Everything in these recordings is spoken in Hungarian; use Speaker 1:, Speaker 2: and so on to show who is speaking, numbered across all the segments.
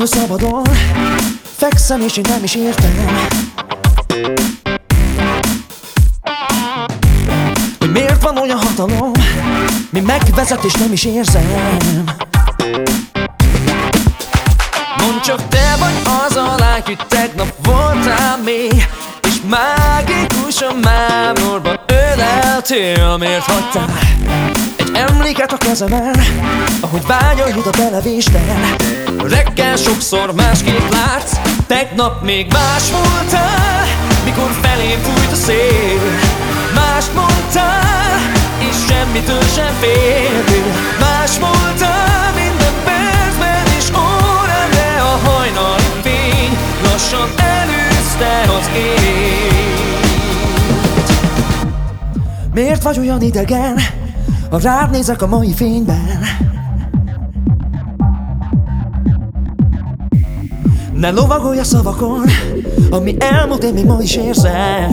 Speaker 1: hogy szabadon fekszem, és én nem is értem, hogy miért van olyan hatalom, mi megvezet és nem is érzem. Mondd csak, te vagy az a lány, hogy tegnap voltál még, és mágikusan mámorba öleltél. Miért hagytál egy emléket a kezemen, ahogy vágyait a televésten? Reggel sokszor másképp látsz, tegnap még más voltál, mikor felém fújt a szél. Mást mondtál, és semmitől sem féltél. Más voltál minden percben és órán, de a hajnali fény lassan elűzte az ényt. Miért vagy olyan idegen, ha rád nézek a mai fényben? Ne lovagolj a szavakon, ami elmúlt, én még ma is érzem.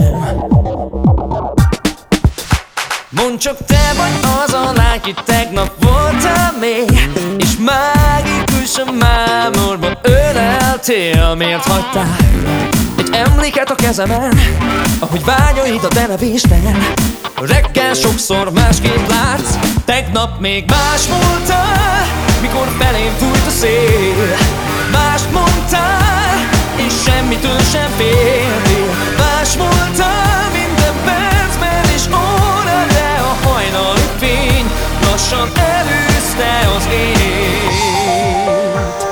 Speaker 1: Mondd csak, te vagy az a lány, ki tegnap voltál még, és mágikusan mámorba öleltél. Miért hagytál egy emléket a kezemen, ahogy vágyait a televésten? Reggel sokszor másképp látsz, tegnap még más voltál, mikor felém fújt a szél. Mást mondtál, és semmitől sem féltél. Más voltál minden percben és órán, de a hajnali fény lassan elűzte az ényt.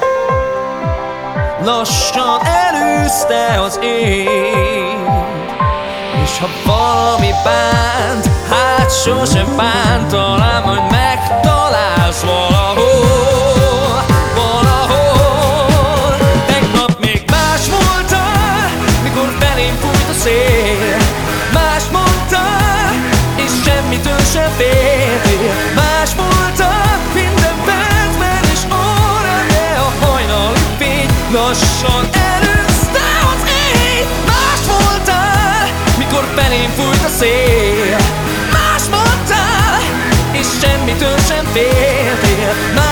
Speaker 1: Lassan elűzte az ényt. És ha valami bánt, hát sosem bánt, talán majd megtalálsz valahol, valahol. Tegnap még más voltál, mikor felém fújt a szél. Más mondtál, és semmitől sem féltél. Más voltál minden percben és órán, de a hajnali fény lassan elűzte az ényt. Más voltál, mikor felém fújt a szél. Más mondtál, és semmitől sem féltél.